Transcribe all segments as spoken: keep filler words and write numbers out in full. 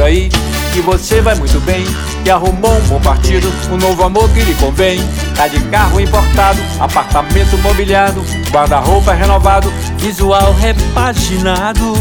aí que você vai muito bem, que arrumou um bom partido, um novo amor que lhe convém. Tá de carro importado, apartamento mobiliado, guarda-roupa renovado, visual repaginado.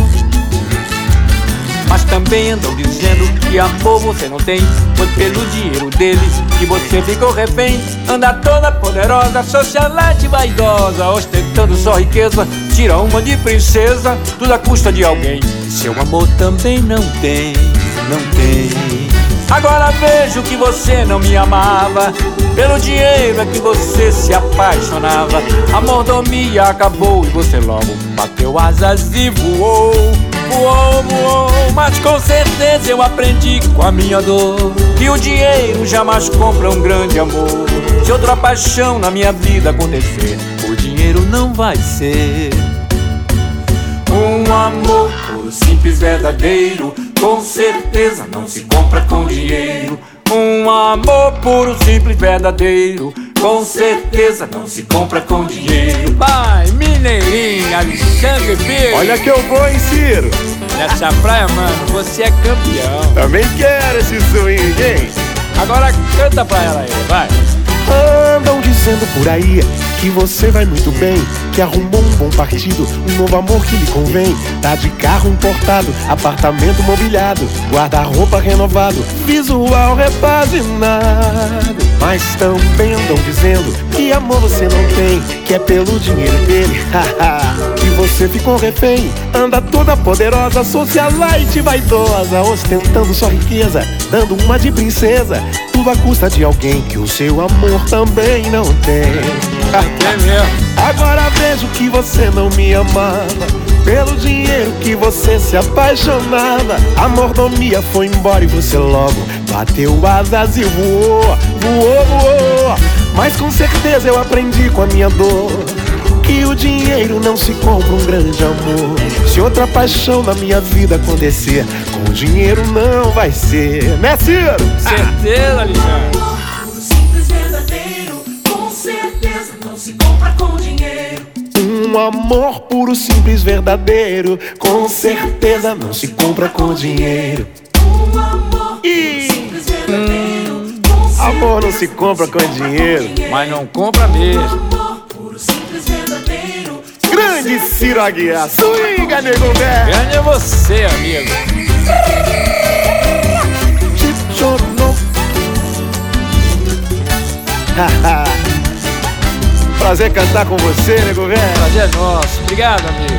Mas também andam dizendo que amor você não tem, foi pelo dinheiro deles que você ficou refém. Anda toda poderosa, socialite vaidosa, ostentando sua riqueza, tira uma de princesa, tudo à custa de alguém. Seu amor também não tem, não tem. Agora vejo que você não me amava, pelo dinheiro é que você se apaixonava. A mordomia acabou e você logo bateu asas e voou. Voou, voou, mas com certeza eu aprendi com a minha dor que o dinheiro jamais compra um grande amor. Se outra paixão na minha vida acontecer, o dinheiro não vai ser um amor puro, simples, verdadeiro. Com certeza não se compra com dinheiro. Um amor puro, simples, verdadeiro. Com certeza não se compra com dinheiro. Vai, Mineirinho, Alexandre Pires. Olha que eu vou, hein, Ciro? Nessa praia, mano, você é campeão. Também quero esse swing, hein? Agora canta pra ela aí, vai. Andam dizendo por aí que você vai muito bem, que arrumou um bom partido, um novo amor que lhe convém. Tá de carro importado, apartamento mobiliado, guarda-roupa renovado, visual repaginado. Mas também andam dizendo que amor você não tem, que é pelo dinheiro dele, que você ficou refém. Anda toda poderosa, socialite vaidosa, ostentando sua riqueza, dando uma de princesa, tudo à custa de alguém que o seu amor também não tem. É mesmo. Agora vejo que você não me amava, pelo dinheiro que você se apaixonava. A mordomia foi embora e você logo bateu asas e voou, voou, voou. Mas com certeza eu aprendi com a minha dor que o dinheiro não se compra um grande amor. Se outra paixão na minha vida acontecer, com o dinheiro não vai ser, né, Ciro? Certeza, Alexandre. Um amor puro, simples, verdadeiro, com certeza não se compra com dinheiro. Um amor puro, simples, verdadeiro, com certeza amor não se compra com dinheiro, mas não compra mesmo. amor puro, simples, verdadeiro. Grande Ciro Aguiar, swinga, nego velho. Grande é você, amigo. Prazer cantar com você, nego velho. Prazer é nosso. Obrigado, amigo.